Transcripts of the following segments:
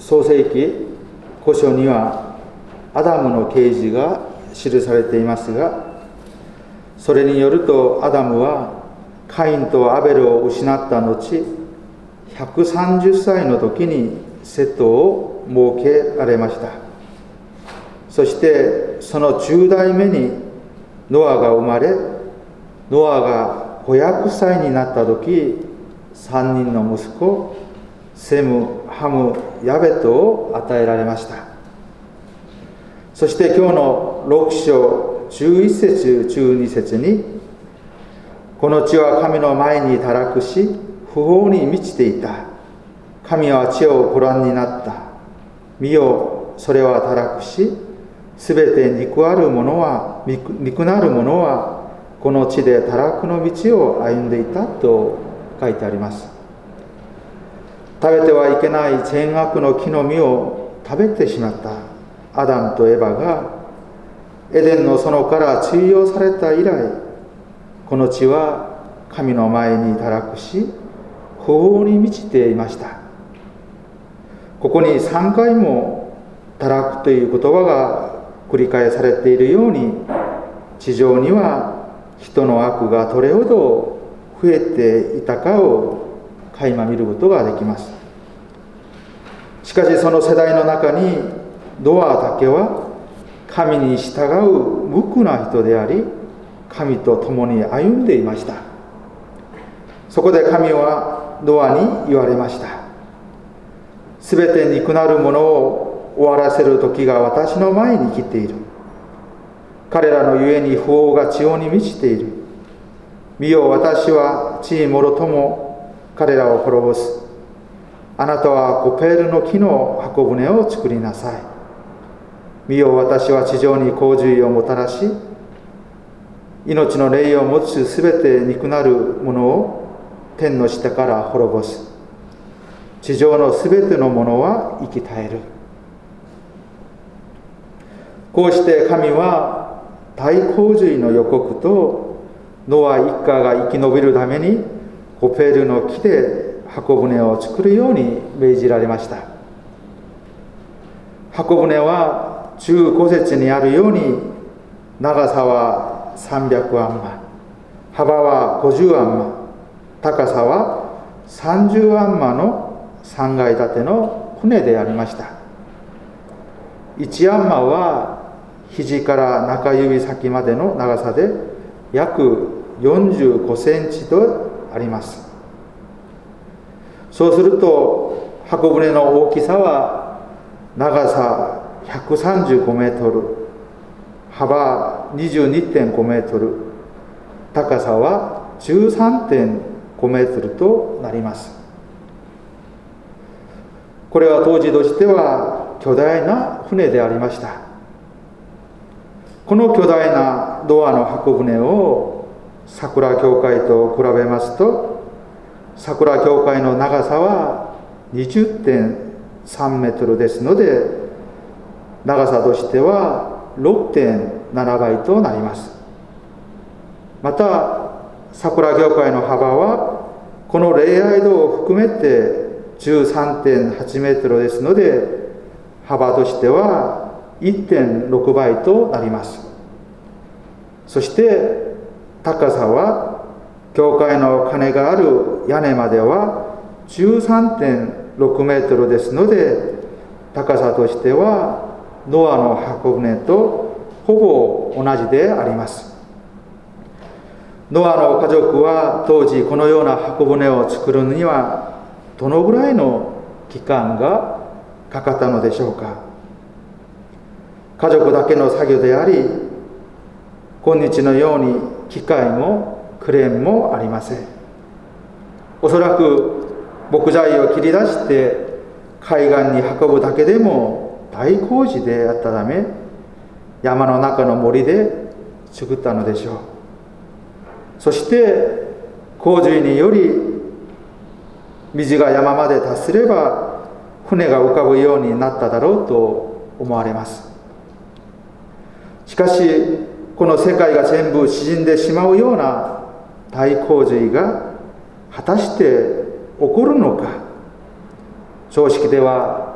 創世記5章にはアダムの啓示が記されていますが、それによるとアダムはカインとアベルを失った後、130歳の時にセットを設けられました。そしてその10代目にノアが生まれ、ノアが500歳になった時、3人の息子セム、ハム、ヤベトを与えられました。そして今日の6章11節12節に、この地は神の前に堕落し不法に満ちていた。神は地をご覧になった。見よ、それは堕落し、すべて肉なる者はこの地で堕落の道を歩んでいたと書いてあります。食べてはいけない善悪の木の実を食べてしまったアダムとエバがエデンの園から追放された以来、この地は神の前に堕落し不法に満ちていました。ここに3回も堕落という言葉が繰り返されているように、地上には人の悪がどれほど増えていたかを垣間見ることができます。しかしその世代の中にノアだけは神に従う無垢な人であり、神と共に歩んでいました。そこで神はノアに言われました。すべて肉なるものを終わらせる時が私の前に来ている。彼らのゆえに不法が地上に満ちている。見よ、私は地にもろとも彼らを滅ぼす。あなたはコペールの木の箱舟を作りなさい。見よ、私は地上に洪水をもたらし、命の霊を持つすべて肉なるものを天の下から滅ぼす。地上のすべてのものは生き絶える。こうして神は大洪水の予告とノア一家が生き延びるためにコペールの木で箱舟を作るように命じられました。箱舟は15節にあるように、長さは300アンマ、幅は50アンマ、高さは30アンマの3階建ての船でありました。1アンマは肘から中指先までの長さで約45センチとあります。そうすると箱舟の大きさは長さ135メートル、幅 22.5 メートル、高さは 13.5 メートルとなります。これは当時としては巨大な船でありました。この巨大なノアの箱舟を桜教会と比べますと、桜教会の長さは 20.3 メートルですので、長さとしては 6.7 倍となります。また桜教会の幅はこの礼拝堂を含めて 13.8 メートルですので、幅としては 1.6 倍となります。そして高さは教会の鐘がある屋根までは 13.6 メートルですので、高さとしてはノアの箱舟とほぼ同じであります。ノアの家族は当時このような箱舟を作るにはどのぐらいの期間がかかったのでしょうか。家族だけの作業であり、今日のように機械もクレーンもありません。おそらく木材を切り出して海岸に運ぶだけでも大工事であったため、山の中の森で作ったのでしょう。そして洪水により水が山まで達すれば船が浮かぶようになっただろうと思われます。しかしこの世界が全部沈んでしまうような大洪水が果たして起こるのか。常識では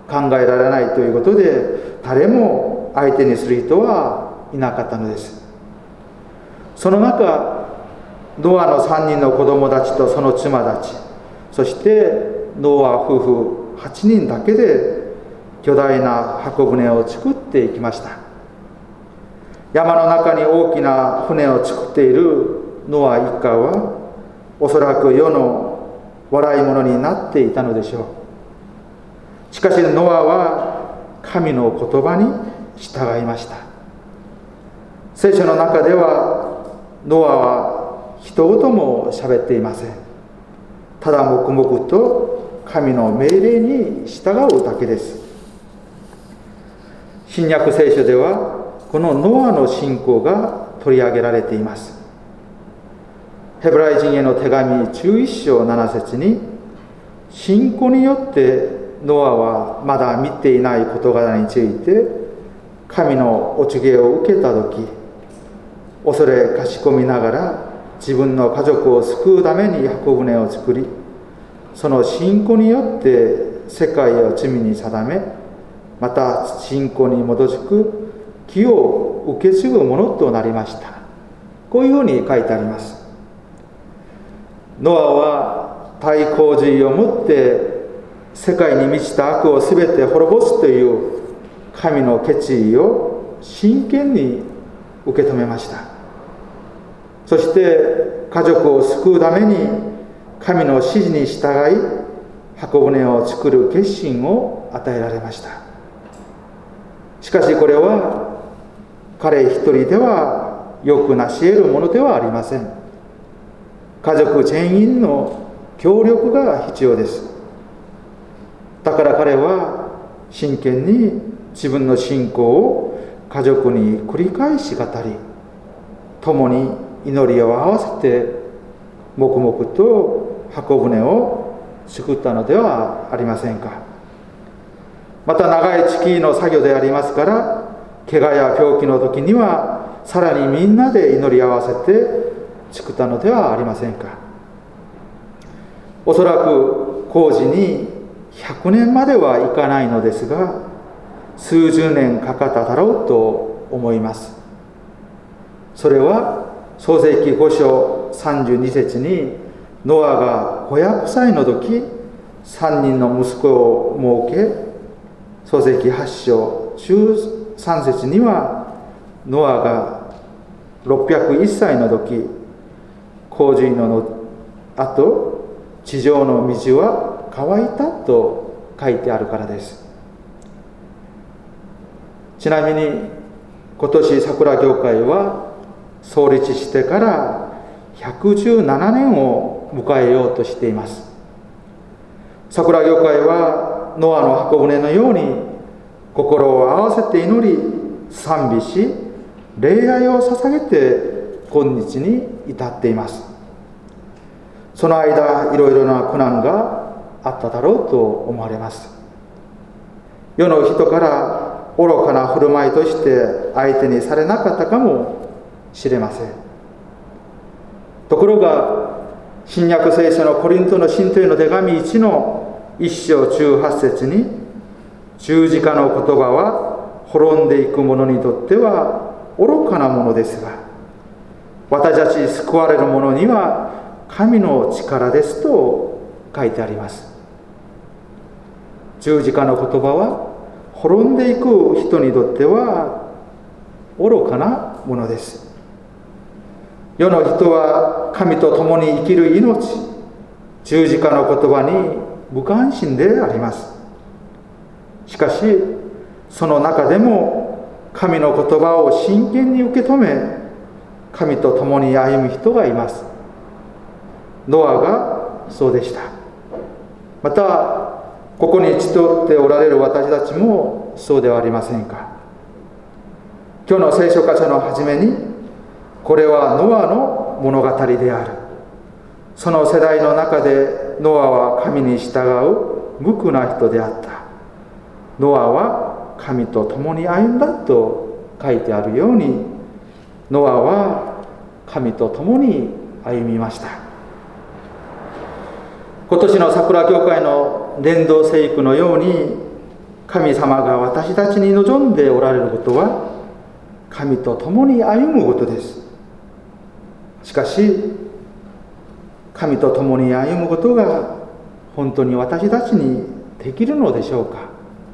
考えられないということで、誰も相手にする人はいなかったのです。その中、ノアの3人の子供たちとその妻たち、そしてノア夫婦8人だけで巨大な箱舟を作っていきました。山の中に大きな船を作っているノア一家は、おそらく世の笑い物になっていたのでしょう。しかしノアは神の言葉に従いました。聖書の中ではノアは一言も喋っていません。ただ黙々と神の命令に従うだけです。新約聖書ではこのノアの信仰が取り上げられています。ヘブライ人への手紙11章7節に、信仰によってノアはまだ見ていない事柄について神のお告げを受けたとき、恐れかしこみながら自分の家族を救うために箱舟を作り、その信仰によって世界を罪に定め、また信仰に基づく義を受け継ぐものとなりました。こういうふうに書いてあります。ノアは大洪水をもって世界に満ちた悪をすべて滅ぼすという神の決意を真剣に受け止めました。そして家族を救うために神の指示に従い箱舟を作る決心を与えられました。しかしこれは彼一人ではよく成し得るものではありません。家族全員の協力が必要です。だから彼は真剣に自分の信仰を家族に繰り返し語り、共に祈りを合わせて黙々と箱舟を作ったのではありませんか。また長い月の作業でありますから、怪我や病気の時にはさらにみんなで祈り合わせて作ったのではありませんか。おそらく工事に100年まではいかないのですが、数十年かかっただろうと思います。それは創世記5章32節に、ノアが500歳の時3人の息子を設け、創世記8章13節にはノアが601歳の時、洪水の後地上の水は乾いたと書いてあるからです。ちなみに今年桜教会は創立してから117年を迎えようとしています。桜教会はノアの箱舟のように心を合わせて祈り賛美し礼拝を捧げて今日に至っています。その間いろいろな苦難があっただろうと思われます。世の人から愚かな振る舞いとして相手にされなかったかもしれません。ところが新約聖書のコリントの信徒への手紙1の1章18節に、十字架の言葉は滅んでいく者にとっては愚かなものですが、私たち救われる者には神の力ですと書いてあります。十字架の言葉は滅んでいく人にとっては愚かなものです。世の人は神と共に生きる命、十字架の言葉に無関心であります。しかしその中でも神の言葉を真剣に受け止め、神と共に歩む人がいます。ノアがそうでした。またここに集っておられる私たちもそうではありませんか。今日の聖書箇所の初めに、これはノアの物語である。その世代の中でノアは神に従う無垢な人であった。ノアは神と共に歩んだと書いてあるように、ノアは神と共に歩みました。今年の桜教会の伝道聖句のように、 神様が私たちに望んでおられることは、神と共に歩むことです。しかし、神と共に歩むことが本当に私たちにできるのでしょうか。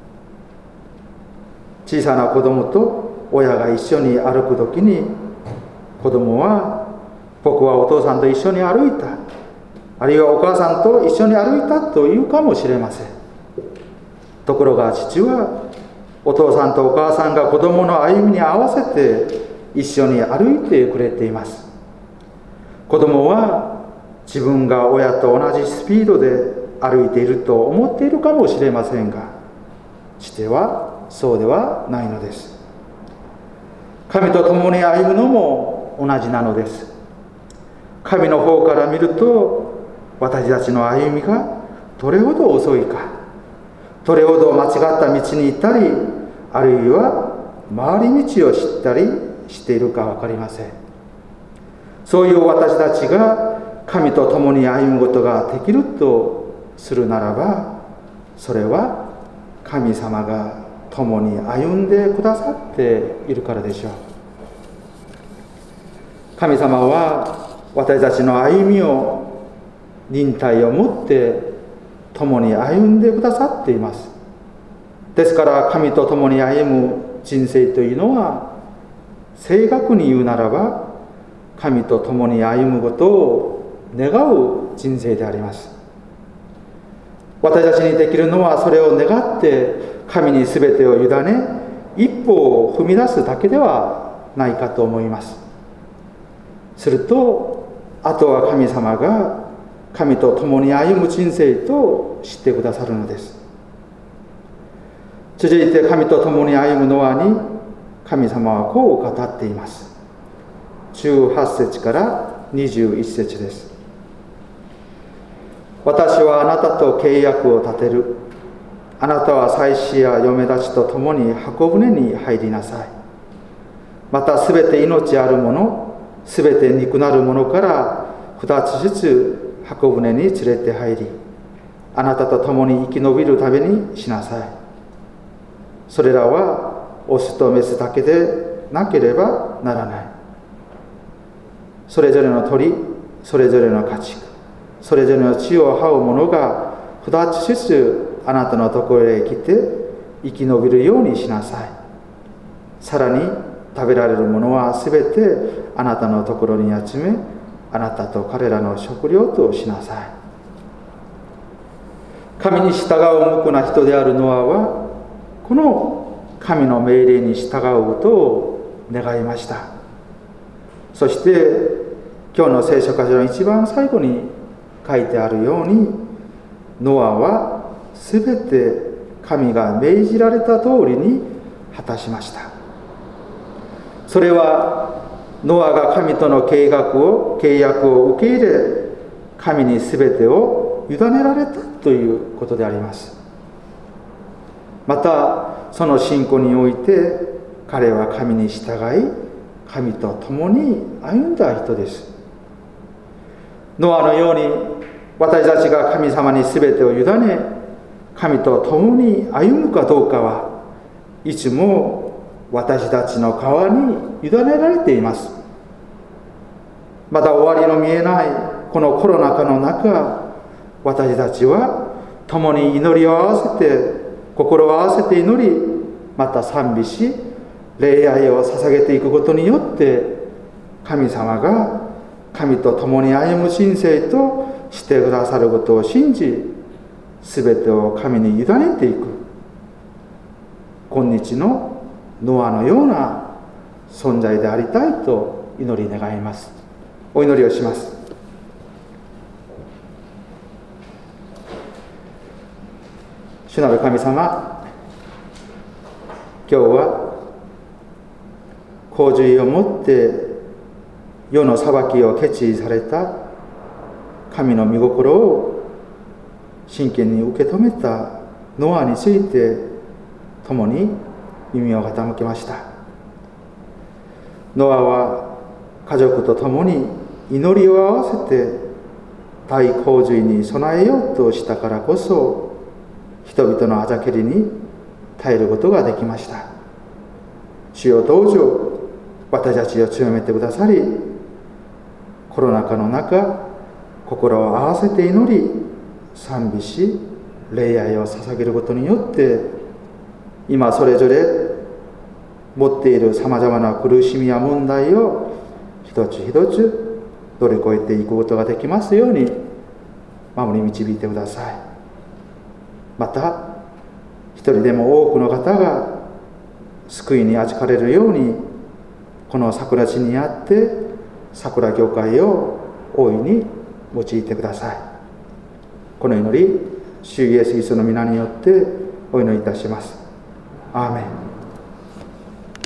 小さな子供と親が一緒に歩くときに、子供は、僕はお父さんと一緒に歩いた、あるいはお母さんと一緒に歩いたと言うかもしれません。ところが父は、お父さんとお母さんが子供の歩みに合わせて一緒に歩いてくれています。子供は自分が親と同じスピードで歩いていると思っているかもしれませんが、父はそうではないのです。神と共に歩むのも同じなのです。神の方から見ると、私たちの歩みがどれほど遅いか、どれほど間違った道に行ったり、あるいは回り道を知ったりしているか分かりません。そういう私たちが神と共に歩むことができるとするならば、それは神様が共に歩んでくださっているからでしょう。神様は私たちの歩みを忍耐を持って共に歩んでくださっています。ですから神と共に歩む人生というのは、正確に言うならば神と共に歩むことを願う人生であります。私たちにできるのは、それを願って神に全てを委ね、一歩を踏み出すだけではないかと思います。すると、あとは神様が神と共に歩む人生と知ってくださるのです。続いて、神と共に歩むノアに神様はこう語っています。18節から21節です。私はあなたと契約を立てる。あなたは妻子や嫁たちと共に箱舟に入りなさい。またすべて命あるもの、すべて肉なるものから2つずつ箱舟に連れて入り、あなたと共に生き延びるためにしなさい。それらはオスとメスだけでなければならない。それぞれの鳥、それぞれの家畜、それぞれの地を這う者が2つずつあなたのところへ来て生き延びるようにしなさい。さらに食べられるものはすべてあなたのところに集め、あなたと彼らの食料としなさい。神に従う無垢な人であるノアは、この神の命令に従うことを願いました。そして今日の聖書箇所の一番最後に書いてあるように、ノアはすべて神が命じられた通りに果たしました。それはノアが神との契約を受け入れ、神にすべてを委ねられたということであります。またその信仰において彼は神に従い、神と共に歩んだ人です。ノアのように私たちが神様に全てを委ね、神と共に歩むかどうかはいつも私たちの側に委ねられています。まだ終わりの見えないこのコロナ禍の中、私たちは共に祈りを合わせて、心を合わせて祈り、また賛美し、礼拝を捧げていくことによって、神様が神と共に歩む人生としてくださることを信じ、すべてを神に委ねていく、今日のノアのような存在でありたいと祈り願います。お祈りをします。主なる神様、今日は洪水をもって世の裁きを決意された神の御心を真剣に受け止めたノアについて共に耳を傾けました。ノアは家族と共に祈りを合わせて大洪水に備えようとしたからこそ、人々のあざけりに耐えることができました。主よ、どうぞ私たちを強めてくださり、コロナ禍の中、心を合わせて祈り、賛美し、礼拝を捧げることによって、今それぞれ持っているさまざまな苦しみや問題を一つ一つ乗り越えていくことができますように守り導いてください。また一人でも多くの方が救いに預かれるように、この桜地にあって桜教会を大いに用いてください。この祈り、主イエス・キリストの皆によってお祈りいたします。アーメン。